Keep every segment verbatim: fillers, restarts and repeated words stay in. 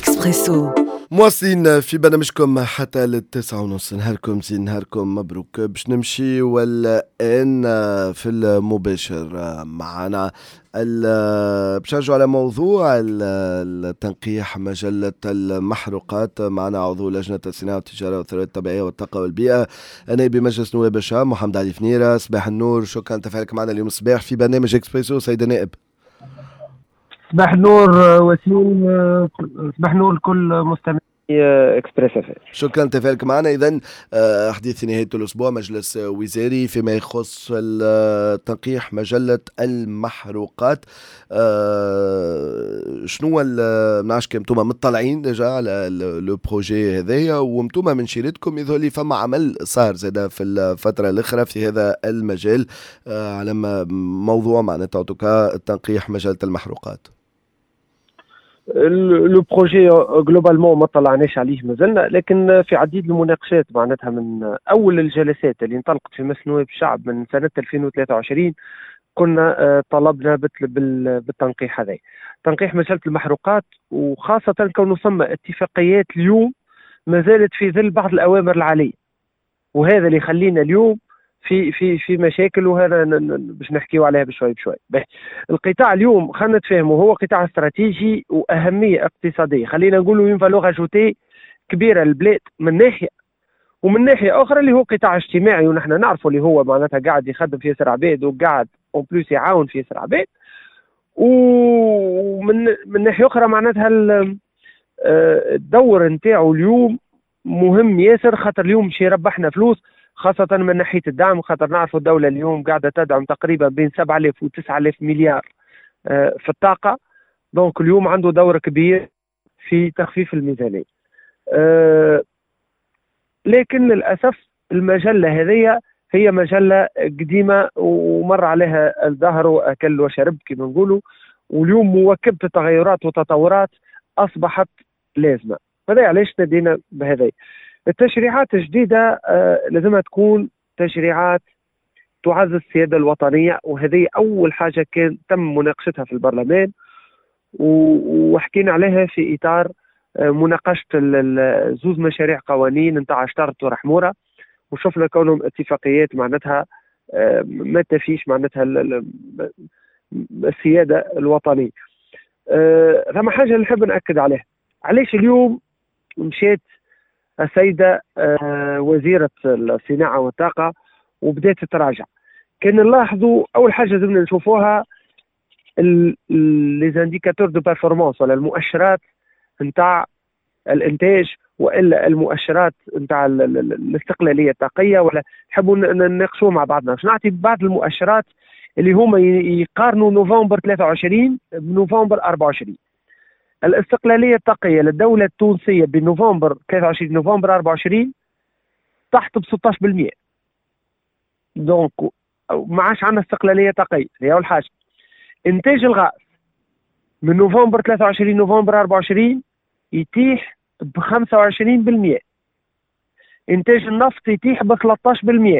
إكسبريسو. مواصلين في برنامجكم حتى للتسعة ونص. نهاركم زين، نهاركم مبروك. باش نمشي والآن في المباشر معنا باش نرجعوا على موضوع التنقيح مجلة المحروقات. معنا عضو لجنة الصناعة والتجارة والثروات الطبيعية والطاقة والبيئة نائب بمجلس نواب الشعب محمد علي فنيرة. صباح النور، شكرا تفاعلك معنا اليوم الصباح في برنامج إكسبريسو سيد نائب. صباح النور وسيم، صباح النور لكل مستمعي اكسبريس اف ام. شكرا تفاعلك معنا. اذا حديث نهايه الاسبوع مجلس وزاري فيما يخص تنقيح مجله المحروقات. شنو منعرفش كم انتم مطلعين ديجا على لو بروجي هذايا، وانتم من شيرتكم يظهر لي فما عمل صار زاد في الفتره الاخرى في هذا المجال على موضوع معناتها تنقيح مجله المحروقات. لو بروجي جلوبالمون ما طلعناش عليه مازلنا، لكن في عديد المناقشات معناتها من اول الجلسات اللي انطلقت في مجلس نواب الشعب من سنه ألفين وثلاثة وعشرين كنا طلبنا بالتنقيح هذا، تنقيح مجله المحروقات، وخاصه كونه ثم اتفاقيات اليوم ما زالت في ظل بعض الاوامر العاليه، وهذا اللي يخلينا اليوم في في في مشاكل، وهذا باش نحكيو عليها بشوي بشوي. القطاع اليوم خلينا نتفاهموا هو قطاع استراتيجي واهميه اقتصاديه، خلينا نقولوا اون فالور اجوتي كبيره للبلاد من ناحيه، ومن ناحيه اخرى اللي هو قطاع اجتماعي، ونحن نعرفوا اللي هو معناتها قاعد يخدم في ياسر عباد وقاعد اون بلوس يعاون في ياسر عباد، ومن من ناحيه اخرى معناتها الدور نتاعو اليوم مهم ياسر، خاطر اليوم باش يربحنا فلوس، خاصة من ناحية الدعم، خاطر نعرفوا الدولة اليوم قاعدة تدعم تقريبا بين سبعة آلاف و تسعة آلاف مليار في الطاقة، دونك اليوم عنده دور كبير في تخفيف الميزانية. لكن للأسف المجلة هذه هي مجلة قديمة ومر عليها الدهر وأكل وشرب كما نقولوا، واليوم مواكبة التغيرات والتطورات أصبحت لازمة، فهذا علاش نادينا بهذا. التشريعات الجديدة آه لازمها تكون تشريعات تعزز السيادة الوطنية، وهذه أول حاجة كان تم مناقشتها في البرلمان، وحكينا عليها في إطار آه مناقشة زوز مشاريع قوانين نتاع شطرت ورحمورة، وشفنا كونهم اتفاقيات معناتها آه ما تفيش معناتها السيادة الوطنية. آه ثم حاجة اللي نحب نأكد عليها، علاش اليوم مشيت السيدة وزيرة الصناعة والطاقة وبدأت تتراجع؟ كان نلاحظوا أول حاجة لازمنا نشوفوها لي زانديكاتور دو بيرفورمانس، ولا المؤشرات نتاع الإنتاج، وإلا المؤشرات نتاع الاستقلالية الطاقية، ولا نحبوا نناقشوا مع بعضنا باش نعطي بعض المؤشرات اللي هما يقارنوا نوفمبر ثلاثة وعشرين بنوفمبر أربعة وعشرين. الاستقلالية الطاقية للدولة التونسية بنوفمبر ثلاثة وعشرين نوفمبر أربعة وعشرين تحت ب ستة عشر بالمئة، دونك ما عادش عندنا استقلالية طاقية، هي أول حاجة. إنتاج الغاز من نوفمبر ثلاثة وعشرين نوفمبر أربعة وعشرين يتيح ب خمسة وعشرين بالمئة، إنتاج النفط يتيح ب ثلاثة عشر بالمئة،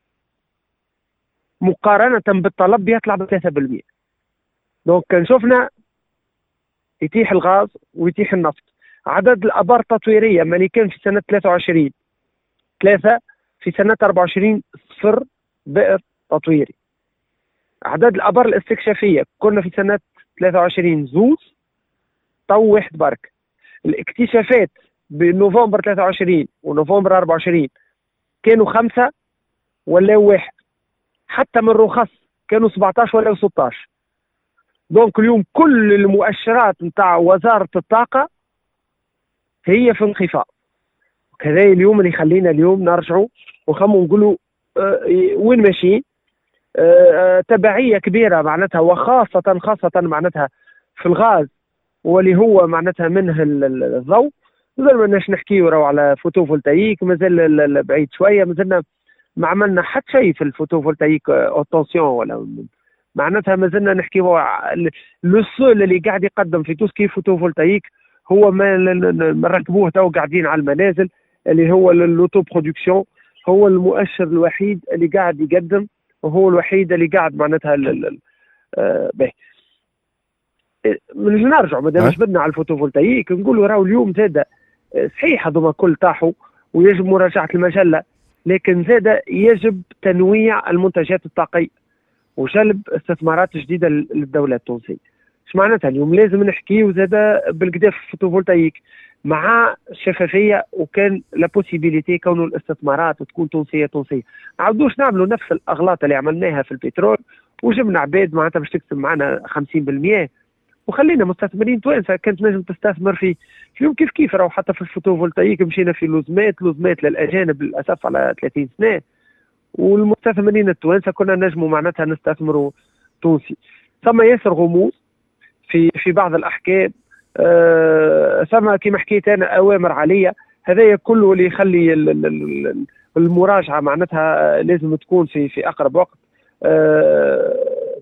مقارنة بالطلب يطلع ب ثلاثة بالمئة. دونك كان شفنا يتيح الغاز ويتيح النفط. عدد الابار التطويريه مالي كان في سنه ثلاثة وعشرين ثلاثه، في سنه أربعة وعشرين صفر بئر تطويري. عدد الابار الاستكشافيه كنا في سنه ثلاثة وعشرين زوز، تو واحد برك. الاكتشافات بنوفمبر ثلاثة وعشرين ونوفمبر أربعة وعشرين كانوا خمسه ولا واحد، حتى من الرخص كانوا سبعة عشر ولا ستة عشر. دونك اليوم كل المؤشرات نتاع وزارة الطاقة هي في انخفاض، كذا اليوم اللي يخلينا اليوم نرجعوا ونخموا نقولوا آه وين ماشيين. آه تبعية كبيرة معناتها، وخاصة خاصة معناتها في الغاز واللي هو معناتها منه الضوء. مازال ما ناش نحكيو راهو على فوتوفولتايك، مازال بعيد شوية، مازلنا ما عملنا حتى شيء في الفوتوفولتايك اوتونسيون، ولا معناتها مازلنا نحكيو. لو سول اللي قاعد يقدم في توسكي فوتوفولتايك هو ما نركبوه تو قاعدين على المنازل، اللي هو اللوتو برودكسيون، هو المؤشر الوحيد اللي قاعد يقدم، وهو الوحيد اللي قاعد معناتها آه به. من نرجع ما دام جبدنا على الفوتوفولتايك نقولوا راهو اليوم زاد صحيح هذوما كل طاحوا ويجب مراجعه المجله، لكن زاد يجب تنويع المنتجات الطاقيه وجلب استثمارات جديده للدوله التونسيه. اش معناتها اليوم لازم نحكيو زاد بالكدا في الفوتوفولتايك مع الشفافيه، وكان لا بوسيبيليتي كونه الاستثمارات وتكون تونسيه تونسيه. ما عاودوش نعملوا نفس الاغلاط اللي عملناها في البترول وجبنا عباد معناتها باش تكسب معنا خمسين بالمئة وخلينا مستثمرين توانسه كانت نجم تستثمر في اليوم كيف كيف. راهو حتى في الفوتوفولتايك مشينا في لوزمات لوزمات للاجانب للاسف على ثلاثين سنه، والمستثمرين التوانسه كنا نجموا معناتها نستثمروا تونسي. ثم ياسر غموض في في بعض الاحكام، أه ثم كما حكيت انا اوامر عليا، هذايا كله اللي يخلي المراجعه معناتها لازم تكون في في اقرب وقت. أه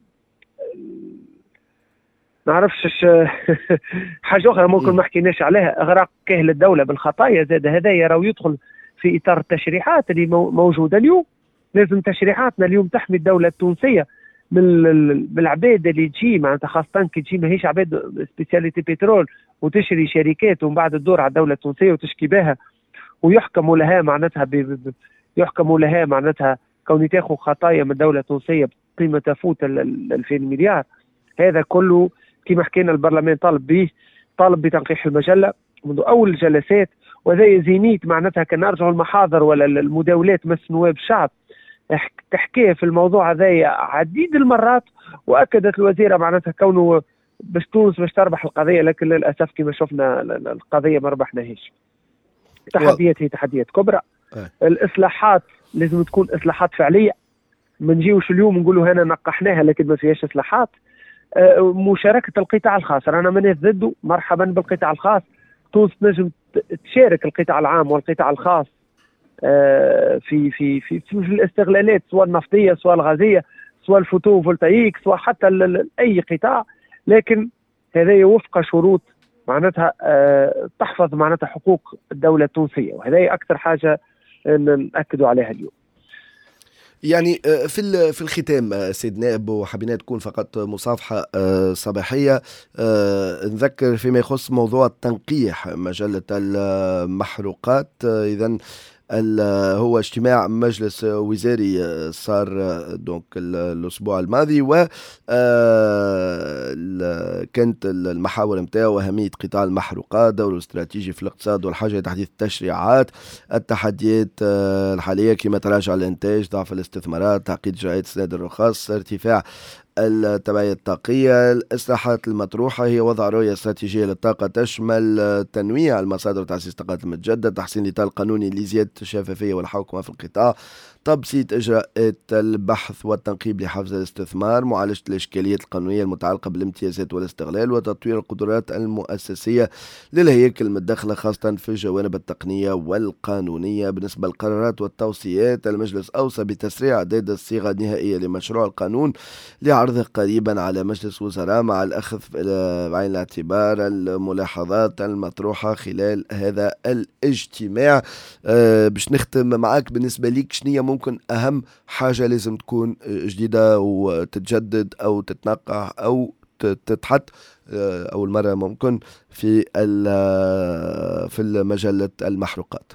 ما نعرفش حاجه اخرى ممكن ما حكيناش عليها، اغراق كاهل الدوله بالخطايا زاد هذايا راهو يدخل في اطار التشريعات اللي موجوده اليوم. لازم تشريعاتنا اليوم تحمي الدوله التونسيه من العباد اللي تجي معناتها، خاصه كي تجي ماهيش عباد سبيسياليتي بترول وتشري شركات ومن بعد تدور على الدوله التونسيه وتشكي بها ويحكموا لها معناتها ب... يحكموا لها معناتها كون تاخذ خطايا من الدوله التونسيه بقيمه تفوت ال ألفين مليار. هذا كله كما حكينا البرلمان طالب به، طالب بتنقيح المجله منذ اول الجلسات، وهذا زينيت معناتها كان نرجعوا المحاضر ولا المداولات مس نواب الشعب تحكيه في الموضوع هذا عديد المرات، واكدت الوزيره معناتها كونه باش تونس باش تربح القضيه، لكن للاسف كما شفنا القضيه ما ربحناهاش. التحديات هي تحديات كبرى. الاصلاحات لازم تكون اصلاحات فعليه، ما نجيوش اليوم نقولوا هنا نقحناها لكن ما فيهاش اصلاحات. مشاركه القطاع الخاص، انا مانيش ضده، مرحبا بالقطاع الخاص. تونس نجم تشارك القطاع العام والقطاع الخاص في في في في الاستغلالات سواء النفطيه سواء الغازيه سواء الفوتوفولتايك سواء حتى اي قطاع، لكن هذا وفق شروط معناتها تحفظ معناتها حقوق الدوله التونسيه، وهذا اكثر حاجه ناكدوا عليها اليوم. يعني في في الختام سيد نائب، وحبينا تكون فقط مصافحة صباحية، نذكر فيما يخص موضوع التنقيح مجلة المحروقات. إذن هو اجتماع مجلس وزاري صار دونك الأسبوع الماضي، و كانت المحاور نتاعو أهمية قطاع المحروقات، دوره الاستراتيجي في الاقتصاد والحاجة لتحديث التشريعات، التحديات الحالية كما تراجع الإنتاج، ضعف الاستثمارات، تعقيد إجراءات سداد الرخص، ارتفاع التبعية الطاقية. الإصلاحات المطروحة هي وضع رؤية استراتيجية للطاقة تشمل تنويع المصادر وتعزيز الطاقات المتجددة، تحسين الإطار القانوني لزيادة الشفافية والحوكمة في القطاع، تبسيط إجراءات البحث والتنقيب لحفز الاستثمار، معالجة الإشكاليات القانونية المتعلقة بالامتيازات والاستغلال، وتطوير القدرات المؤسسية للهياكل المتداخلة خاصة في الجوانب التقنية والقانونية. بالنسبة للقرارات والتوصيات، المجلس أوصى بتسريع إعداد الصيغة النهائية لمشروع القانون لعرضه قريبا على مجلس وزراء مع الأخذ بعين الاعتبار الملاحظات المطروحة خلال هذا الاجتماع. أه باش نختم معك، بالنسبة ليك شنية ممكن أهم حاجة لازم تكون جديدة وتتجدد أو تتنقع أو تتحط أول مرة ممكن في في مجلة المحروقات؟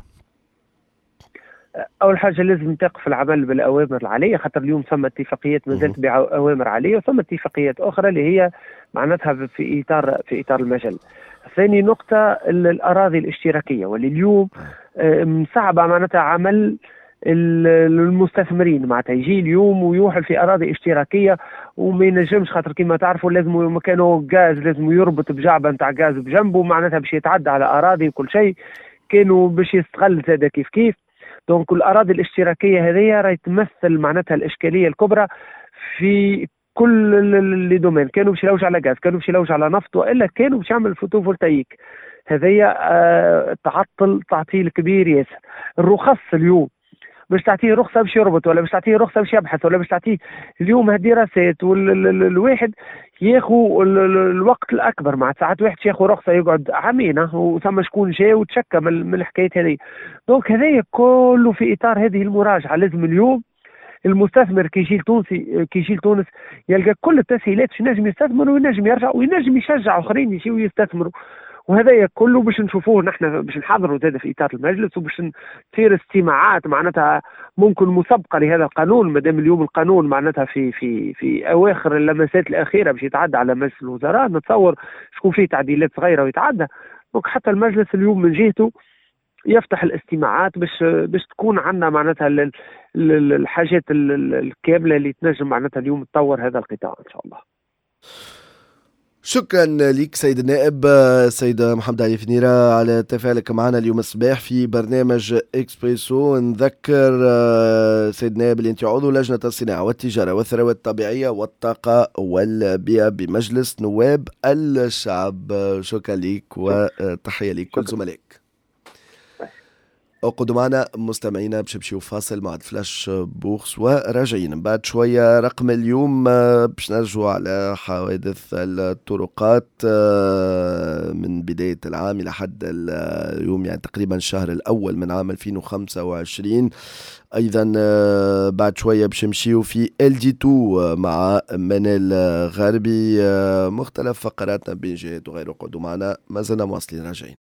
اول حاجه لازم تقف العمل بالاوامر العاليه، خاطر اليوم ثم اتفاقيات ما زالت باوامر عاليه، وثم اتفاقيات اخرى اللي هي معناتها في اطار في اطار المجله. ثاني نقطه الاراضي الاشتراكيه، واللي اليوم مصعبه معناتها عمل المستثمرين، معناتها يجي اليوم ويوحل في اراضي اشتراكيه وما ينجمش، خاطر كما تعرفوا لازم مكانه غاز لازم يربط بجعبه نتاع غاز بجنبه، معناتها باش يتعدى على اراضي وكل شيء، كانوا باش يستغل زاد كيف كيف. دونك الاراضي الاشتراكيه هذه راهي تمثل معناتها الاشكاليه الكبرى في كل اللي دومين، كانوا باش يلوج على غاز، كانوا باش يلوج على نفط، والا كانوا باش يعمل فوتوفولتايك. هذه آه تعطل تعطيل كبير ياسر. الرخص اليوم باش تعطيه رخصه باش يربط، ولا باش تعطيه رخصه باش يبحث، ولا باش تعطيه اليوم هالدراسات، والواحد ياخذ الوقت الاكبر، مع ساعات واحد ياخذ رخصه يقعد عامين وثم شكون جاي وتشكى من الحكايات هذه. دونك هذايا كله في اطار هذه المراجعه. لازم اليوم المستثمر كي يجي لتونسي كي يجي لتونس يلقى كل التسهيلات باش ينجم يستثمر وينجم يرجع وينجم يشجع اخرين يجيو يستثمروا. وهذا كله باش نشوفوه نحن باش نحضروا زاد في اطار المجلس وباش تصير استماعات معناتها ممكن مسبقه لهذا القانون، ما دام اليوم القانون معناتها في في في اواخر اللمسات الاخيره باش يتعدى على مجلس الوزراء، نتصور شكون فيه تعديلات صغيره ويتعدى. دونك حتى المجلس اليوم من جهته يفتح الاستماعات باش باش تكون عندنا معناتها الحاجات الكامله اللي تنجم معناتها اليوم تطور هذا القطاع ان شاء الله. شكرا لك سيد النائب سيد محمد علي فنيرة على تفاعلك معنا اليوم الصباح في برنامج إكسبريسو. نذكر سيد النائب اللي انت عضو لجنة الصناعة والتجارة والثروات الطبيعية والطاقة والبيئة بمجلس نواب الشعب. شكرا لك وتحية لك كل زملائك. اقعدوا معنا مستمعينا باش نمشيو فاصل مع فلاش بورس وراجعين بعد شويه. رقم اليوم باش نرجعوا على حوادث الطرقات من بدايه العام الى حد اليوم، يعني تقريبا الشهر الاول من عام ألفين وخمسة وعشرين. ايضا بعد شويه باش نمشيو في ال دي اثنين مع منال غربي. مختلف فقراتنا بين جهات وغيره. اقعدوا معنا ما زلنا مواصلين راجعين.